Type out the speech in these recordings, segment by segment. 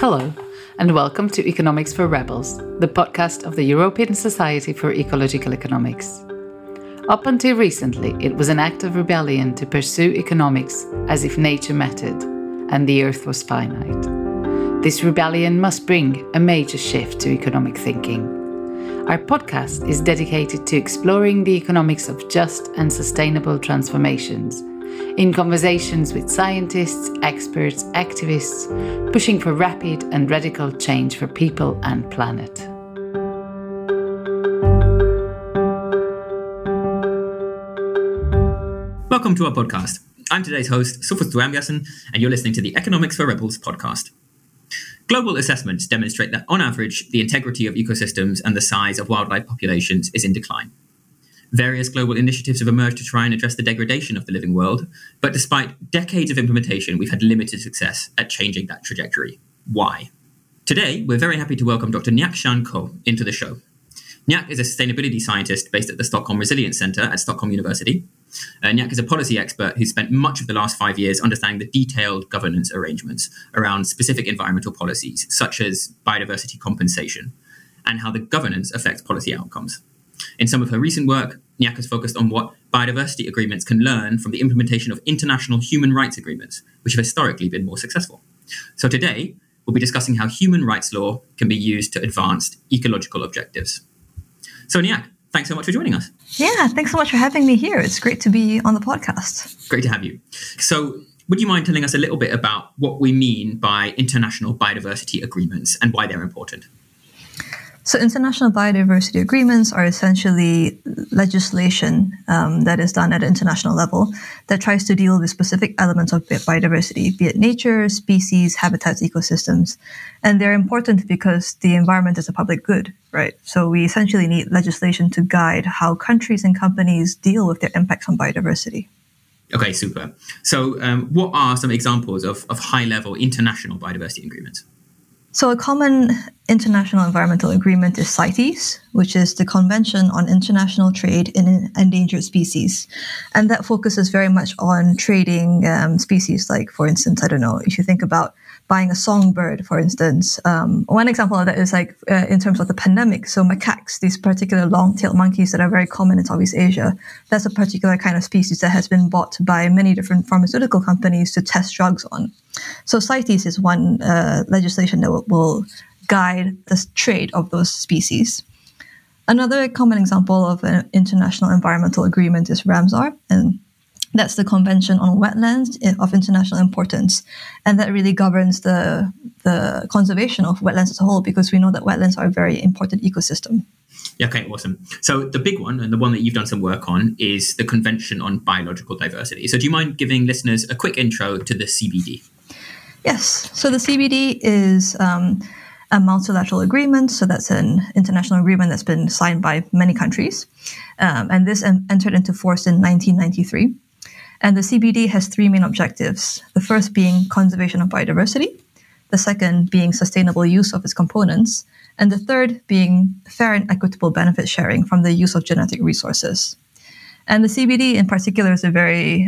Hello, and welcome to Economics for Rebels, the podcast of the European Society for Ecological Economics. Up until recently, it was an act of rebellion to pursue economics as if nature mattered and the earth was finite. This rebellion must bring a major shift to economic thinking. Our podcast is dedicated to exploring the economics of just and sustainable transformations, in conversations with scientists, experts, activists, pushing for rapid and radical change for people and planet. Welcome to our podcast. I'm today's host, Sofus Duamgassen, and you're listening to the Economics for Rebels podcast. Global assessments demonstrate that, on average, the integrity of ecosystems and the size of wildlife populations is in decline. Various global initiatives have emerged to try and address the degradation of the living world, but despite decades of implementation, we've had limited success at changing that trajectory. Why? Today, we're very happy to welcome Dr. Nyak Shan Ko into the show. Nyak is a sustainability scientist based at the Stockholm Resilience Centre at Stockholm University. Nyak is a policy expert who spent much of the last 5 years understanding the detailed governance arrangements around specific environmental policies, such as biodiversity compensation, and how the governance affects policy outcomes. In some of her recent work, Nyak has focused on what biodiversity agreements can learn from the implementation of international human rights agreements, which have historically been more successful. So today, we'll be discussing how human rights law can be used to advance ecological objectives. So Nyak, thanks so much for joining us. Yeah, thanks so much for having me here. It's great to be on the podcast. Great to have you. So would you mind telling us a little bit about what we mean by international biodiversity agreements and why they're important? So international biodiversity agreements are essentially legislation that is done at an international level that tries to deal with specific elements of biodiversity, be it nature, species, habitats, ecosystems. And they're important because the environment is a public good, right? So we essentially need legislation to guide how countries and companies deal with their impacts on biodiversity. Okay, super. So what are some examples of high-level international biodiversity agreements? So a common international environmental agreement is CITES, which is the Convention on International Trade in Endangered Species. And that focuses very much on trading species, like, for instance, if you think about buying a songbird, for instance. One example of that is in terms of the pandemic. So macaques, these particular long-tailed monkeys that are very common in Southeast Asia, that's a particular kind of species that has been bought by many different pharmaceutical companies to test drugs on. So CITES is one legislation that will guide the trade of those species. Another common example of an international environmental agreement is Ramsar, and that's the Convention on Wetlands of International Importance. And that really governs the conservation of wetlands as a whole, because we know that wetlands are a very important ecosystem. Yeah, okay, awesome. So the big one, and the one that you've done some work on, is the Convention on Biological Diversity. So do you mind giving listeners a quick intro to the CBD? Yes. So the CBD is a multilateral agreement. So that's an international agreement that's been signed by many countries. And this entered into force in 1993. And the CBD has three main objectives. The first being conservation of biodiversity. The second being sustainable use of its components. And the third being fair and equitable benefit sharing from the use of genetic resources. And the CBD in particular is a very,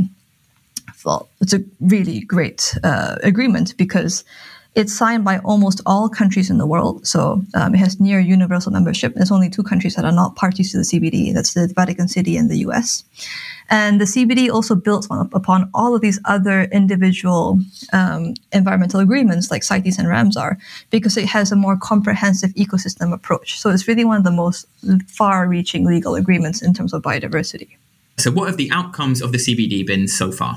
it's a really great agreement because it's signed by almost all countries in the world. So it has near universal membership. There's only two countries that are not parties to the CBD. That's the Vatican City and the US. And the CBD also builds upon all of these other individual environmental agreements like CITES and Ramsar, because it has a more comprehensive ecosystem approach. So it's really one of the most far-reaching legal agreements in terms of biodiversity. So what have the outcomes of the CBD been so far?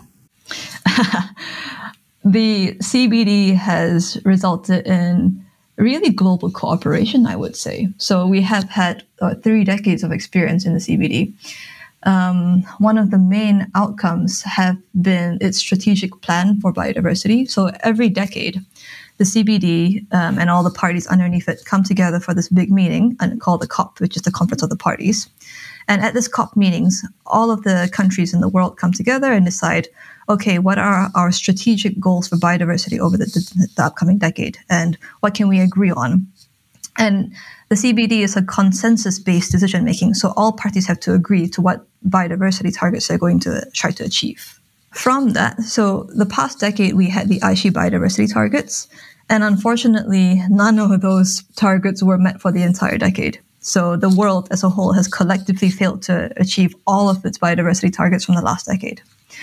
The CBD has resulted in really global cooperation, I would say. So we have had 3 decades of experience in the CBD. One of the main outcomes have been its strategic plan for biodiversity. So every decade, the CBD and all the parties underneath it come together for this big meeting called the COP, which is the Conference of the Parties. And at this COP meetings, all of the countries in the world come together and decide, okay, what are our strategic goals for biodiversity over the upcoming decade, and what can we agree on? And the CBD is a consensus-based decision-making, so all parties have to agree to what biodiversity targets they're going to try to achieve. From that, so the past decade, we had the Aichi biodiversity targets, And unfortunately, none of those targets were met for the entire decade. So the world as a whole has collectively failed to achieve all of its biodiversity targets from the last decade.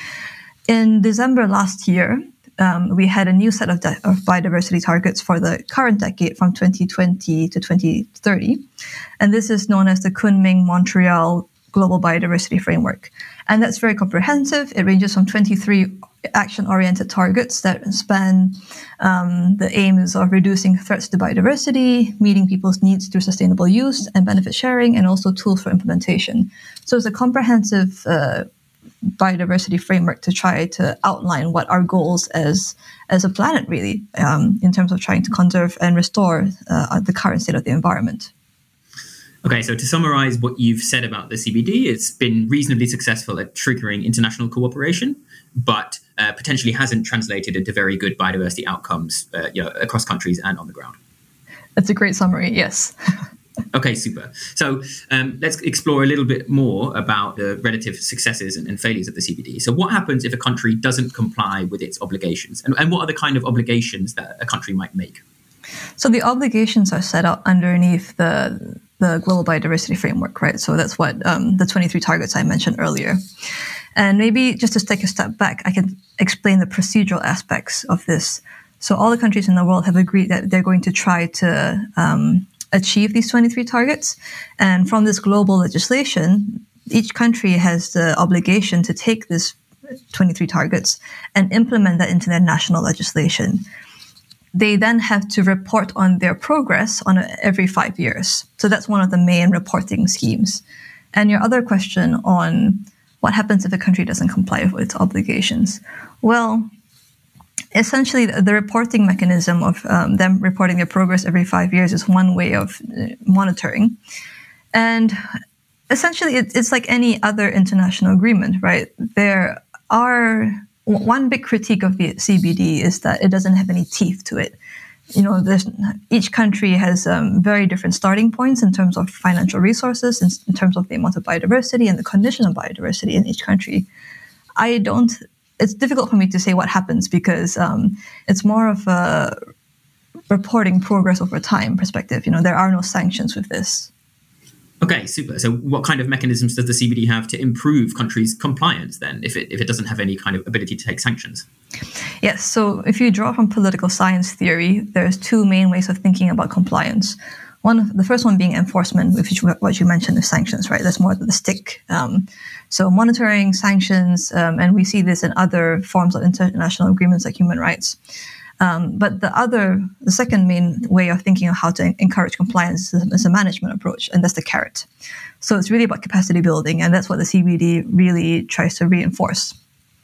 In December last year, we had a new set of biodiversity targets for the current decade from 2020 to 2030. And this is known as the Kunming-Montreal Global Biodiversity Framework. And that's very comprehensive. It ranges from 23 action-oriented targets that span the aims of reducing threats to biodiversity, meeting people's needs through sustainable use and benefit sharing, and also tools for implementation. So it's a comprehensive biodiversity framework to try to outline what our goals as a planet really, in terms of trying to conserve and restore the current state of the environment. Okay, so to summarize what you've said about the CBD, it's been reasonably successful at triggering international cooperation, but potentially hasn't translated into very good biodiversity outcomes across countries and on the ground. That's a great summary, yes. Okay, super. So let's explore a little bit more about the relative successes and failures of the CBD. So what happens if a country doesn't comply with its obligations? And what are the kind of obligations that a country might make? So the obligations are set out underneath the Global Biodiversity Framework, right? So that's what the 23 targets I mentioned earlier. And maybe just to take a step back, I can explain the procedural aspects of this. So all the countries in the world have agreed that they're going to try to achieve these 23 targets. And from this global legislation, each country has the obligation to take this 23 targets and implement that into their national legislation. They then have to report on their progress on every 5 years. So that's one of the main reporting schemes. And your other question on what happens if a country doesn't comply with its obligations? Well, essentially, the reporting mechanism of them reporting their progress every 5 years is one way of monitoring. And essentially, it's like any other international agreement, right? There are one big critique of the CBD is that it doesn't have any teeth to it. You know, each country has very different starting points in terms of financial resources, in terms of the amount of biodiversity and the condition of biodiversity in each country. It's difficult for me to say what happens because it's more of a reporting progress over time perspective. You know, there are no sanctions with this. Okay, super. So what kind of mechanisms does the CBD have to improve countries' compliance then, if it doesn't have any kind of ability to take sanctions? Yes, so if you draw from political science theory, there's two main ways of thinking about compliance. The first one being enforcement, which is what you mentioned is sanctions, right? That's more the stick. So monitoring, sanctions, and we see this in other forms of international agreements like human rights. But the second main way of thinking of how to encourage compliance is a management approach, and that's the carrot. So it's really about capacity building, and that's what the CBD really tries to reinforce.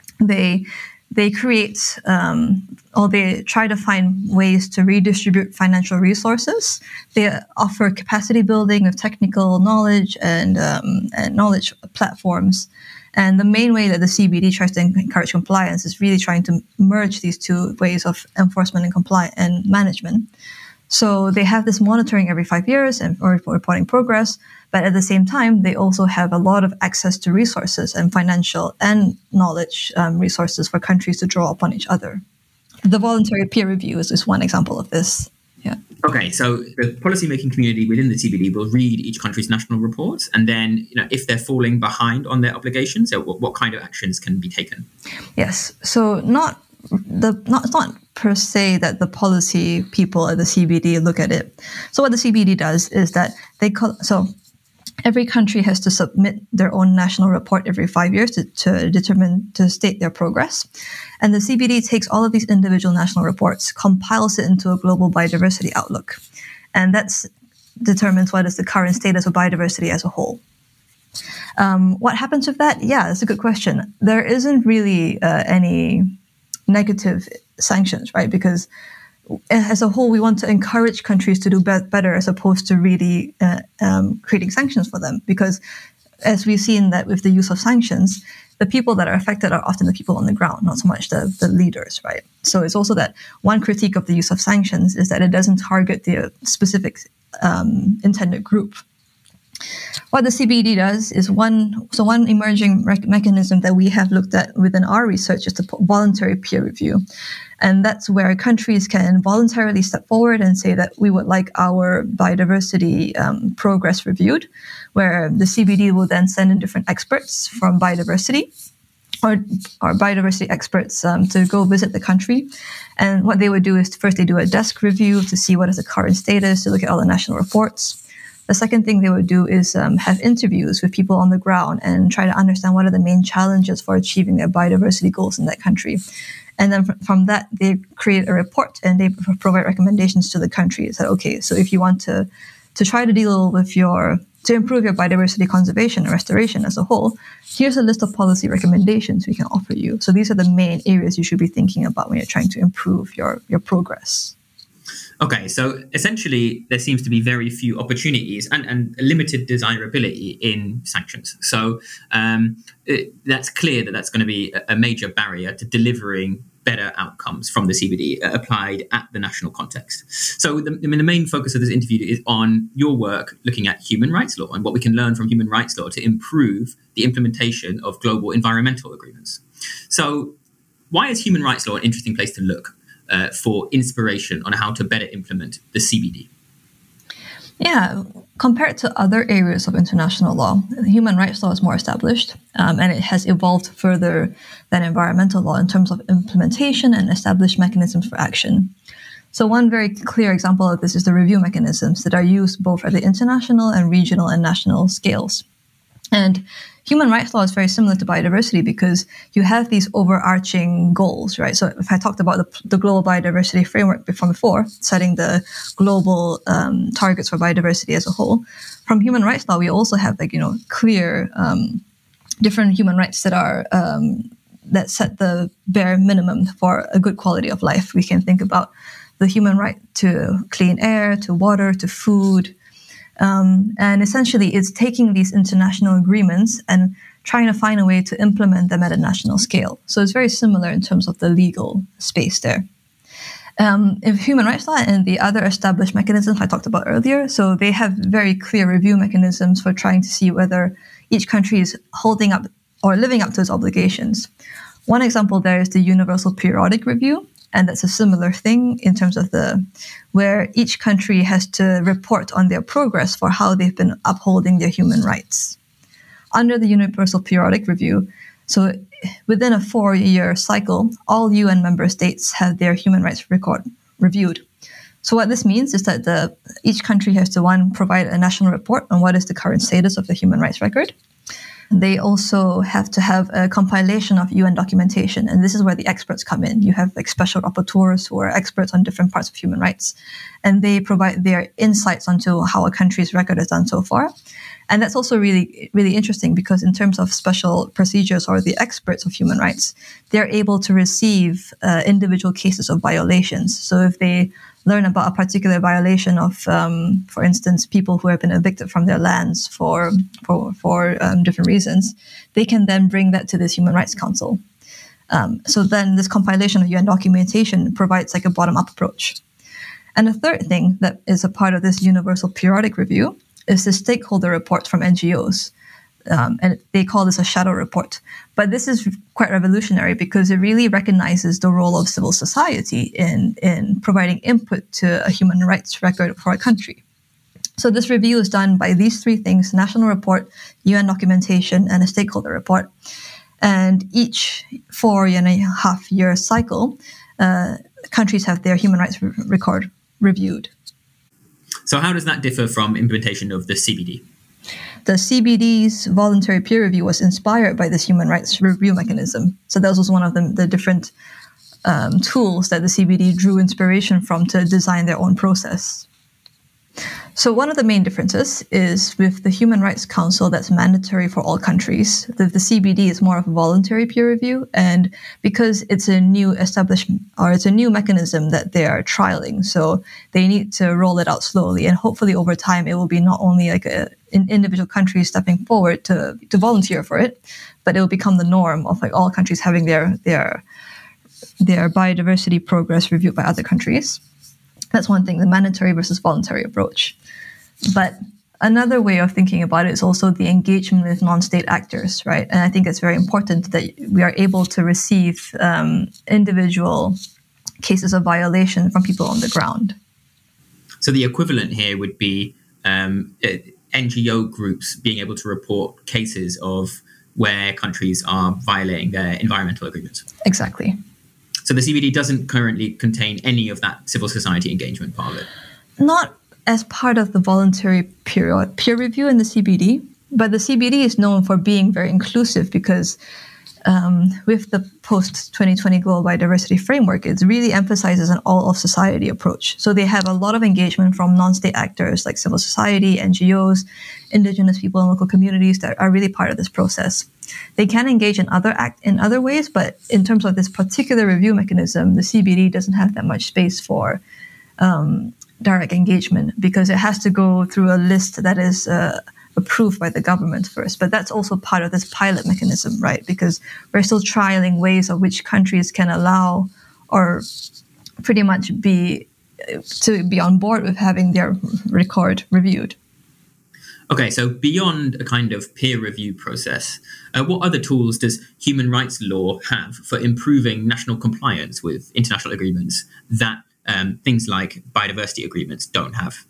They create, or they try to find ways to redistribute financial resources. They offer capacity building of technical knowledge and knowledge platforms. And the main way that the CBD tries to encourage compliance is really trying to merge these two ways of enforcement and compliance and management. So they have this monitoring every 5 years and reporting progress, but at the same time, they also have a lot of access to resources and financial and knowledge resources for countries to draw upon each other. The voluntary peer review is one example of this. Yeah. Okay, so the policymaking community within the CBD will read each country's national reports, and then, if they're falling behind on their obligations, so what kind of actions can be taken? Yes. So it's not per se that the policy people at the CBD look at it. So what the CBD does is that every country has to submit their own national report every 5 years to state their progress. And the CBD takes all of these individual national reports, compiles it into a global biodiversity outlook. And that determines what is the current status of biodiversity as a whole. What happens with that? Yeah, that's a good question. There isn't really any negative sanctions, right? Because as a whole, we want to encourage countries to do better as opposed to really creating sanctions for them. Because as we've seen that with the use of sanctions, the people that are affected are often the people on the ground, not so much the leaders, right? So it's also that one critique of the use of sanctions is that it doesn't target the specific intended group. What the CBD does is one emerging mechanism that we have looked at within our research is the voluntary peer review. And that's where countries can voluntarily step forward and say that we would like our biodiversity progress reviewed, where the CBD will then send in different experts from biodiversity or biodiversity experts to go visit the country. And what they would do is first they do a desk review to see what is the current status, to look at all the national reports. The second thing they would do is have interviews with people on the ground and try to understand what are the main challenges for achieving their biodiversity goals in that country. And then from that, they create a report and they provide recommendations to the country. So, okay, so if you want to try to deal with to improve your biodiversity conservation and restoration as a whole, here's a list of policy recommendations we can offer you. So these are the main areas you should be thinking about when you're trying to improve your progress. Okay, so essentially there seems to be very few opportunities and limited desirability in sanctions. So that's clear that that's going to be a major barrier to delivering better outcomes from the CBD applied at the national context. So the main focus of this interview is on your work looking at human rights law and what we can learn from human rights law to improve the implementation of global environmental agreements. So why is human rights law an interesting place to look for inspiration on how to better implement the CBD? Yeah, compared to other areas of international law, human rights law is more established, and it has evolved further than environmental law in terms of implementation and established mechanisms for action. So one very clear example of this is the review mechanisms that are used both at the international and regional and national scales. And human rights law is very similar to biodiversity because you have these overarching goals, right? So if I talked about the global biodiversity framework before, setting the global targets for biodiversity as a whole, from human rights law, we also have clear different human rights that are that set the bare minimum for a good quality of life. We can think about the human right to clean air, to water, to food. And essentially, it's taking these international agreements and trying to find a way to implement them at a national scale. So it's very similar in terms of the legal space there. If human rights law and the other established mechanisms I talked about earlier, so they have very clear review mechanisms for trying to see whether each country is holding up or living up to its obligations. One example there is the Universal Periodic Review. And that's a similar thing in terms of where each country has to report on their progress for how they've been upholding their human rights. Under the Universal Periodic Review, so within a 4-year cycle, all UN member states have their human rights record reviewed. So what this means is that each country has to, provide a national report on what is the current status of the human rights record. They also have to have a compilation of UN documentation, and this is where the experts come in. You have special rapporteurs who are experts on different parts of human rights, and they provide their insights onto how a country's record has done so far. And that's also really, really interesting because in terms of special procedures or the experts of human rights, they're able to receive individual cases of violations. So if they learn about a particular violation of, for instance, people who have been evicted from their lands for different reasons, they can then bring that to this Human Rights Council. So then this compilation of UN documentation provides a bottom-up approach. And the third thing that is a part of this Universal Periodic Review is the stakeholder report from NGOs. And they call this a shadow report. But this is quite revolutionary because it really recognizes the role of civil society in providing input to a human rights record for a country. So this review is done by these 3 things: national report, UN documentation, and a stakeholder report. And each 4.5-year cycle, countries have their human rights record reviewed. So how does that differ from implementation of the CBD? The CBD's voluntary peer review was inspired by this human rights review mechanism. So that was one of the different tools that the CBD drew inspiration from to design their own process. So one of the main differences is with the Human Rights Council that's mandatory for all countries. The CBD is more of a voluntary peer review, and because it's a new establishment or it's a new mechanism that they are trialing, so they need to roll it out slowly, and hopefully over time it will be not only an individual country stepping forward to volunteer for it, but it will become the norm of all countries having their biodiversity progress reviewed by other countries. That's one thing, the mandatory versus voluntary approach. But another way of thinking about it is also the engagement with non-state actors, right? And I think it's very important that we are able to receive individual cases of violation from people on the ground. So the equivalent here would be NGO groups being able to report cases of where countries are violating their environmental agreements. Exactly. So the CBD doesn't currently contain any of that civil society engagement part of it? Not as part of the voluntary peer review in the CBD, but the CBD is known for being very inclusive because with the post-2020 Global Biodiversity Framework, it really emphasizes an all-of-society approach. So they have a lot of engagement from non-state actors like civil society, NGOs, indigenous people and local communities that are really part of this process. They can engage in other ways, but in terms of this particular review mechanism, the CBD doesn't have that much space for direct engagement because it has to go through a list that is approved by the government first. But that's also part of this pilot mechanism, right? Because we're still trialing ways of which countries can allow or pretty much be on board with having their record reviewed. Okay, so beyond a kind of peer review process, what other tools does human rights law have for improving national compliance with international agreements that things like biodiversity agreements don't have?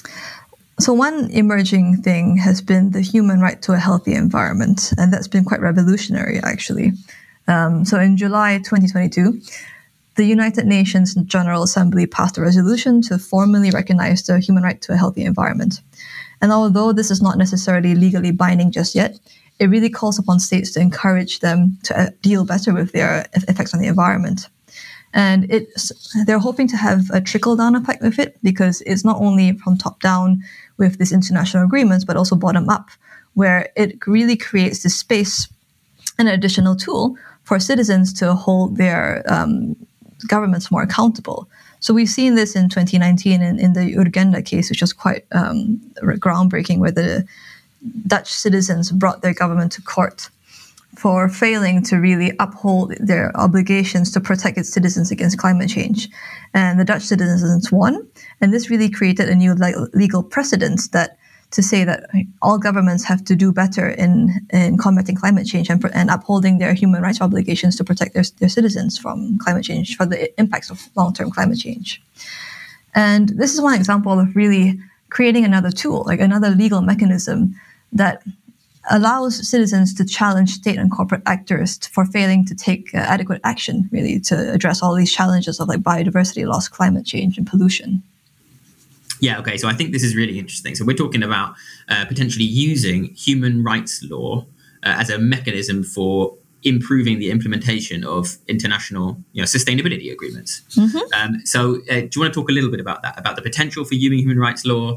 So one emerging thing has been the human right to a healthy environment, and that's been quite revolutionary, actually. So in July 2022, the United Nations General Assembly passed a resolution to formally recognize the human right to a healthy environment. And although this is not necessarily legally binding just yet, it really calls upon states to encourage them to deal better with their effects on the environment. And they're hoping to have a trickle-down effect with it because it's not only from top-down with these international agreements, but also bottom-up, where it really creates this space, an additional tool for citizens to hold their governments more accountable. So we've seen this in 2019 in the Urgenda case, which was quite groundbreaking, where the Dutch citizens brought their government to court for failing to really uphold their obligations to protect its citizens against climate change. And the Dutch citizens won, and this really created a new legal precedent to say that all governments have to do better in combating climate change and upholding their human rights obligations to protect their citizens from climate change, for the impacts of long-term climate change. And this is one example of really creating another tool, like another legal mechanism that allows citizens to challenge state and corporate actors for failing to take adequate action, really, to address all these challenges of like biodiversity loss, climate change, and pollution. Yeah, okay, so I think this is really interesting. So we're talking about potentially using human rights law as a mechanism for improving the implementation of international sustainability agreements. Mm-hmm. So do you want to talk a little bit about that, about the potential for using human rights law,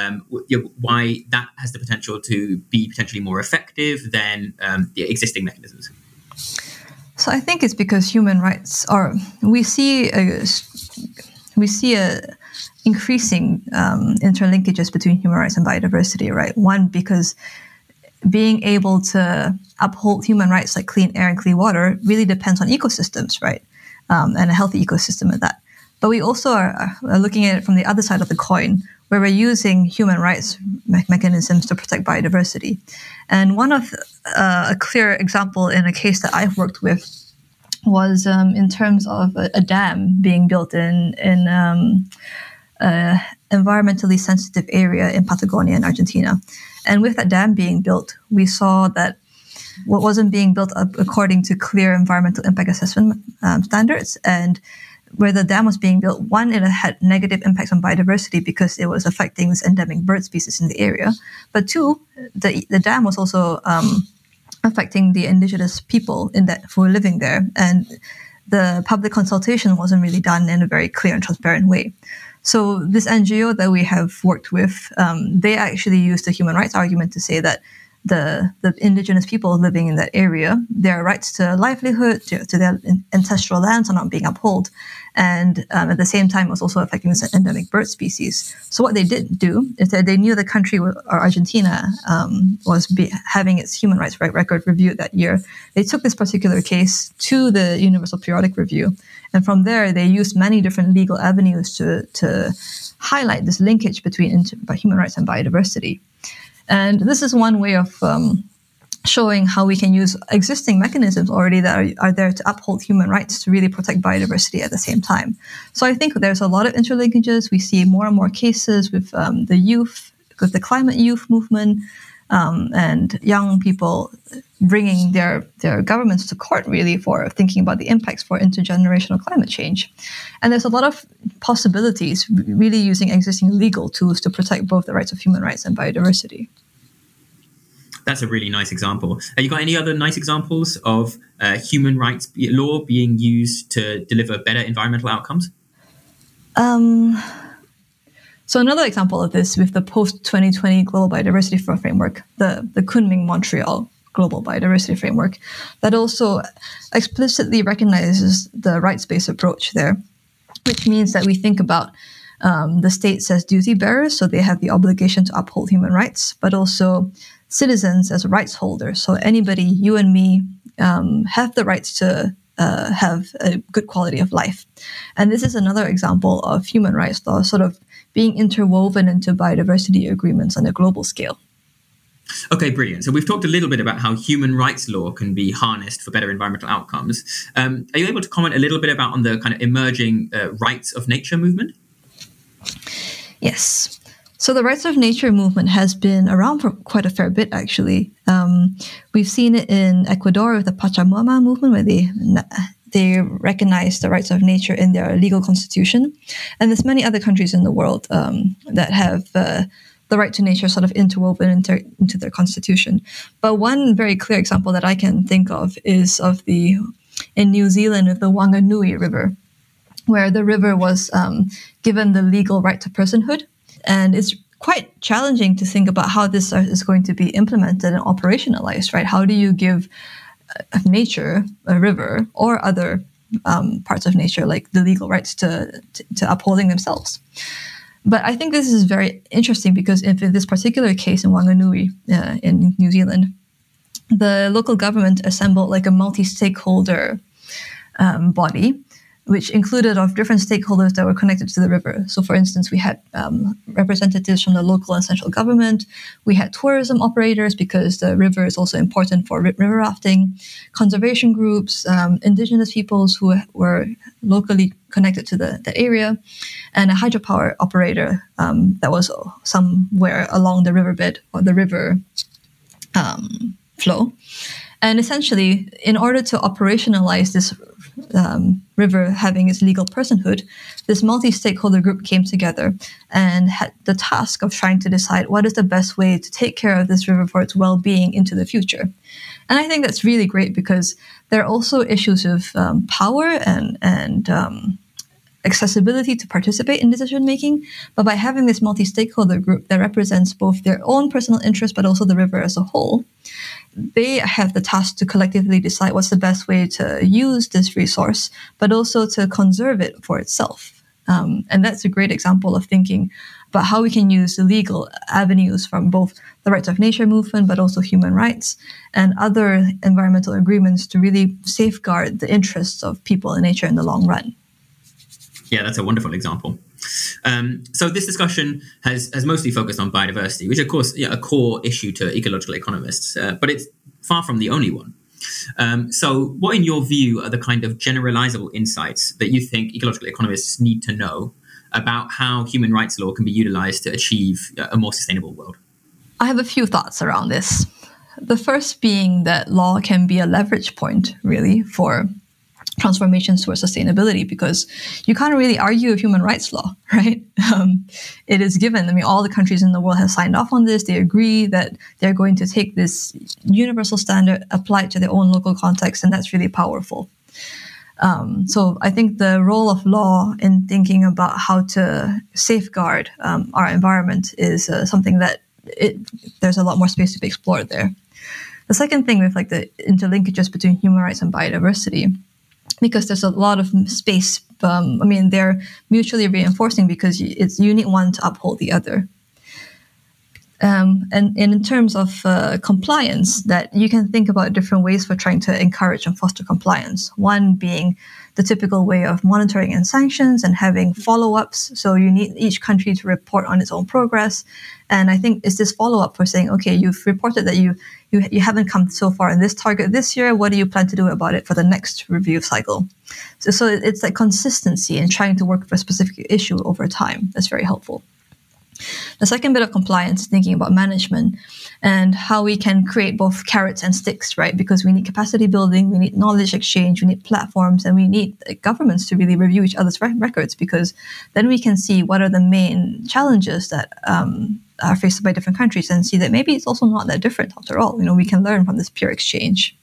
why that has the potential to be potentially more effective than the existing mechanisms? So I think it's because human rights we see a increasing interlinkages between human rights and biodiversity, right? One, because being able to uphold human rights like clean air and clean water really depends on ecosystems, right? And a healthy ecosystem at that. But we also are looking at it from the other side of the coin, where we're using human rights mechanisms to protect biodiversity. And one of a clear example in a case that I've worked with was in terms of a dam being built in environmentally sensitive area in Patagonia in Argentina. And with that dam being built, we saw that what wasn't being built according to clear environmental impact assessment standards, and where the dam was being built, one, it had negative impacts on biodiversity because it was affecting this endemic bird species in the area. But two, the dam was also affecting the indigenous people who were living there, and the public consultation wasn't really done in a very clear and transparent way. So this NGO that we have worked with, they actually used the human rights argument to say that the indigenous people living in that area. Their rights to livelihood, to their ancestral lands are not being upheld. And at the same time, it was also affecting this endemic bird species. So what they did do is that they knew the country, or Argentina, was having its human rights record reviewed that year. They took this particular case to the Universal Periodic Review. And from there, they used many different legal avenues to highlight this linkage between human rights and biodiversity. And this is one way of showing how we can use existing mechanisms already that are there to uphold human rights to really protect biodiversity at the same time. So I think there's a lot of interlinkages. We see more and more cases with the youth, with the climate youth movement, and young people bringing their governments to court really for thinking about the impacts for intergenerational climate change. And there's a lot of possibilities really using existing legal tools to protect both the rights of human rights and biodiversity. That's a really nice example. Have you got any other nice examples of human rights law being used to deliver better environmental outcomes? So another example of this with the post-2020 Global Biodiversity Framework, the Kunming-Montreal Global Biodiversity Framework, that also explicitly recognizes the rights-based approach there, which means that we think about the states as duty bearers, so they have the obligation to uphold human rights, but also citizens as rights holders. So anybody, you and me, have the rights to have a good quality of life. And this is another example of human rights law sort of being interwoven into biodiversity agreements on a global scale. Okay, brilliant. So we've talked a little bit about how human rights law can be harnessed for better environmental outcomes. Are you able to comment a little bit about on the kind of emerging rights of nature movement? Yes. So the rights of nature movement has been around for quite a fair bit, actually. We've seen it in Ecuador with the Pachamama movement, where they recognize the rights of nature in their legal constitution. And there's many other countries in the world that have the right to nature sort of interwoven into their constitution. But one very clear example that I can think of is in New Zealand with the Wanganui River, where the river was given the legal right to personhood. And it's quite challenging to think about how this is going to be implemented and operationalized, right? How do you give nature, a river, or other parts of nature, like the legal rights to upholding themselves? But I think this is very interesting because in this particular case in Wanganui in New Zealand, the local government assembled like a multi-stakeholder body, which included of different stakeholders that were connected to the river. So for instance, we had representatives from the local and central government. We had tourism operators because the river is also important for river rafting, conservation groups, indigenous peoples who were locally connected to the area, and a hydropower operator that was somewhere along the riverbed or the river flow. And essentially, in order to operationalize this river having its legal personhood, this multi-stakeholder group came together and had the task of trying to decide what is the best way to take care of this river for its well-being into the future. And I think that's really great because there are also issues of power and accessibility to participate in decision-making. But by having this multi-stakeholder group that represents both their own personal interests but also the river as a whole, they have the task to collectively decide what's the best way to use this resource, but also to conserve it for itself. And that's a great example of thinking about how we can use the legal avenues from both the rights of nature movement, but also human rights and other environmental agreements to really safeguard the interests of people and nature in the long run. Yeah, that's a wonderful example. So this discussion has mostly focused on biodiversity, which, of course, a core issue to ecological economists, but it's far from the only one. So what, in your view, are the kind of generalizable insights that you think ecological economists need to know about how human rights law can be utilized to achieve a more sustainable world? I have a few thoughts around this. The first being that law can be a leverage point, really, for transformations towards sustainability, because you can't really argue with human rights law, right? It is given. I mean, all the countries in the world have signed off on this. They agree that they're going to take this universal standard, apply it to their own local context, and that's really powerful. So I think the role of law in thinking about how to safeguard our environment is something that there's a lot more space to be explored there. The second thing with like the interlinkages between human rights and biodiversity, because there's a lot of space. They're mutually reinforcing because you need one to uphold the other. And in terms of compliance, that you can think about different ways for trying to encourage and foster compliance. One being the typical way of monitoring and sanctions and having follow-ups. So you need each country to report on its own progress. And I think it's this follow-up for saying, okay, you've reported that you haven't come so far in this target this year. What do you plan to do about it for the next review cycle? So it's like consistency and trying to work for a specific issue over time. That's very helpful. The second bit of compliance is thinking about management and how we can create both carrots and sticks, right? Because we need capacity building, we need knowledge exchange, we need platforms, and we need governments to really review each other's records, because then we can see what are the main challenges that are faced by different countries and see that maybe it's also not that different after all. We can learn from this peer exchange.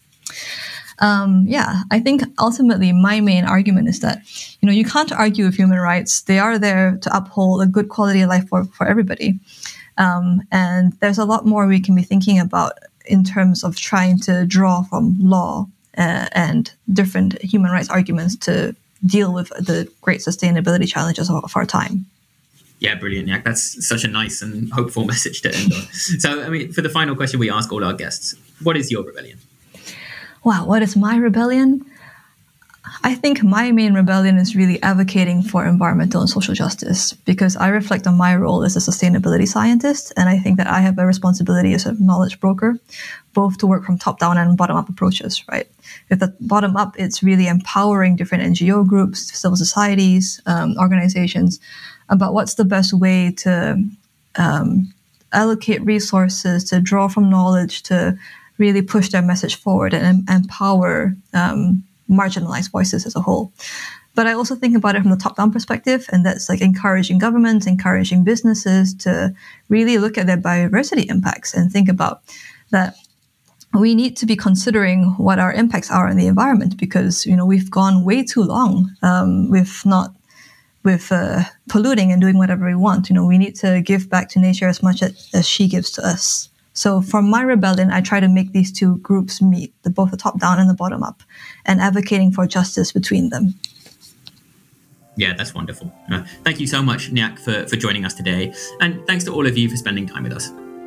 I think ultimately my main argument is that, you can't argue with human rights. They are there to uphold a good quality of life for everybody. And there's a lot more we can be thinking about in terms of trying to draw from law and different human rights arguments to deal with the great sustainability challenges of our time. Yeah, brilliant, Nyak. That's such a nice and hopeful message to end on. So, for the final question we ask all our guests, what is your rebellion? Wow, what is my rebellion? I think my main rebellion is really advocating for environmental and social justice, because I reflect on my role as a sustainability scientist, and I think that I have a responsibility as a knowledge broker, both to work from top-down and bottom-up approaches, right? With the bottom-up, it's really empowering different NGO groups, civil societies, organizations, about what's the best way to allocate resources, to draw from knowledge, to really push their message forward and empower marginalized voices as a whole. But I also think about it from the top-down perspective, and that's like encouraging governments, encouraging businesses to really look at their biodiversity impacts and think about that we need to be considering what our impacts are in the environment, because we've gone way too long with polluting and doing whatever we want. We need to give back to nature as much as she gives to us. So from my rebellion, I try to make these two groups meet, both the top-down and the bottom-up, and advocating for justice between them. Yeah, that's wonderful. Thank you so much, Nyak, for joining us today. And thanks to all of you for spending time with us.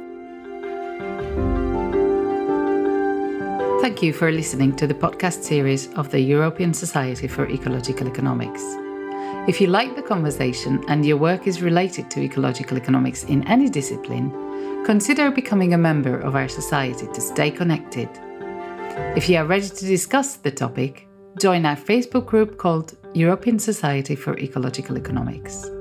Thank you for listening to the podcast series of the European Society for Ecological Economics. If you like the conversation and your work is related to ecological economics in any discipline, consider becoming a member of our society to stay connected. If you are ready to discuss the topic, join our Facebook group called European Society for Ecological Economics.